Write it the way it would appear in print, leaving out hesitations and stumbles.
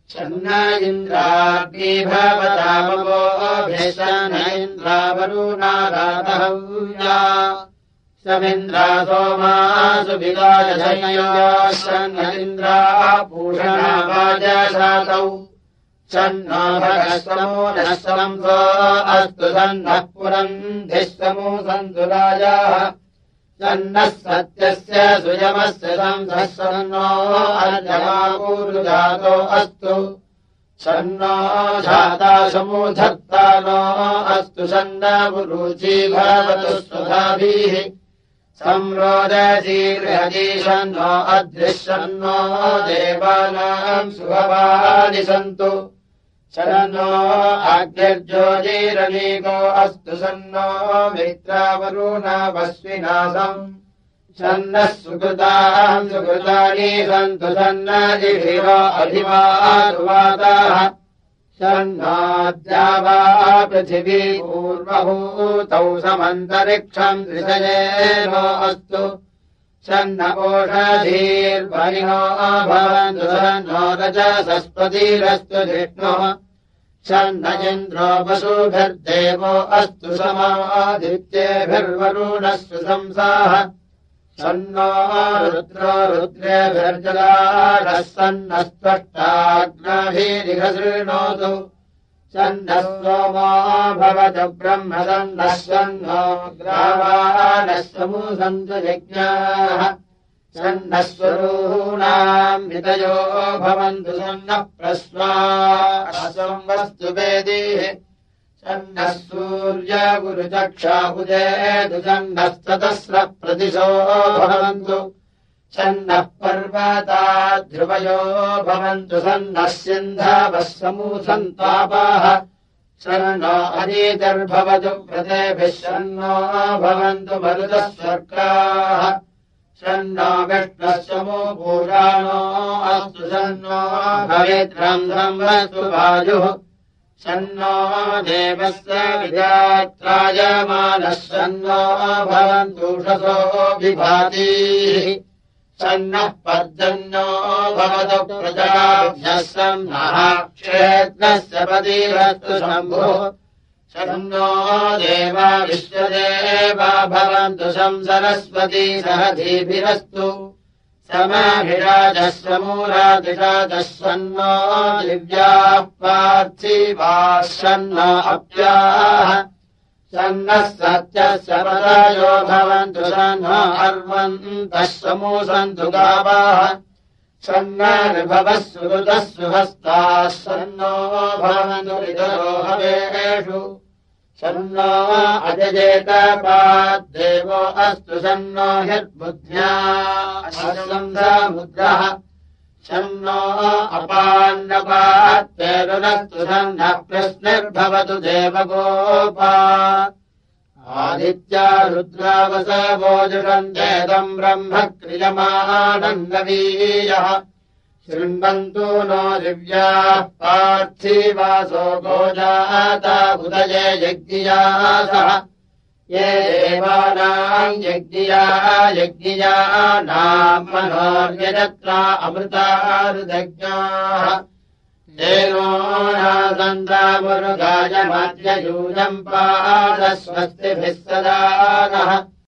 शन्न इन्द्राग्नी भवतामवोभिषन्न इन्द्रावरुणाराधव्या समिन्द्रा सोमासु विदायधयोः शन्न इन्द्रा पूषणा वाजसातौ शन्नो भगस्तमो नः संसो अस्तु सन्नः पुरन्धिः समो सन्तु राजाः शन्नः सत्यस्य सुयमस्य संसः शन्नो अर्यमापूरुजातो अस्तु शन्नो धाता समूधत्ता नो अस्तु शन्न पुरुची भवतु स्वधाभिः संरोदशीर्हति शन्नो अद्रिः शन्नो देवानाम् शुभवानि सन्तु शन्नो अग्निर्ज्योतिरनीको अस्तु शन्नो मित्रावरुणावस्विनासम् शन्नः सुकृताम् सुकृतानि सन्तु शन्न जिषिरो अधिवातुवाताः शन्नाद्यावा पृथिवी पूर्वभूतौ समन्तरिक्षम् दृशयेनो अस्तु शन्न ओषधीर्वरिणो भवन्तु शन्नो रजसस्पतिरस्तु जिष्णुः शन्न इन्द्रो वसुभिर्देवो अस्तु समादित्येभिर्वरुणस्तु शंसाः शन्नो रुद्रो रुद्रेभिर्जलाढः शन्नः त्वष्टाग्निभिरिह शृणोतु शन्नः सोमो भवतु ब्रह्म शन्नः शन्नो ग्रावाणः समुसन्तु यज्ञाः शन्नः स्वरूणाम् हितयो भवन्तु शन्नः प्रस्वासंवस्तु वेदिः शन्नः सूर्यगुरुचक्षाबुधेतु शन्नस्ततस्रः प्रतिशो भवन्तु शन्नः पर्वताद्ध्रुवयो भवन्तु शन्नः सिन्धवः समूसन्तापाः शन्नो अनीतिर्भवतु व्रतेभिः शन्नो भवन्तु मरुतः स्वर्गाः शन्नो विष्णुः समो पुराणो अस्तु शन्नो भवेद्रन्ध्रम् वस्तु वायुः शन्नो देवस्य विजात्रायमानः शन्नो भवन्तुषसो विभातीः शन्नः पर्जन्यो भवतु प्रजाभ्यः शन्नः क्षेत्रस्य पतिरस्तु शम्भुः शन्नो देवा विश्वदेवा भवन्तु सरस्वती सहधीभिरस्तु समाभिराजः समूरादिराजः शन्नो दिव्याः पार्थिवाः शन्नो अप्याः शन्नः सत्यस्य पदायो भवन्तु शन्नो अर्वन्तः समूसन्तु गावाः शन्नर्भवः सुहृतः सुहस्ताः शन्नो भवन्तु ऋतरो हवेषु शन्नो अजयेतपाद्देवो अस्तु शन्नो हिर्बुद्ध्या मुद्रः शन्नो अपान्नपात्तेरुरस्तु शन्नः प्रश्निर्भवतु देवगोपा आदित्या रुद्रावसवो जुषन्तेदम् ब्रह्म क्रियमाणन्नवीयः शृण्वन्तु नो दिव्याः पार्थिवासो गोजाता उदये यज्ञियासः ये देवानाम् यज्ञियानाम् मनोर्यजत्रा अमृतारुदज्ञाः तेनो नासन्तामुरुगायमाद्ययूयम् पादस्वस्तिभिः सदा नः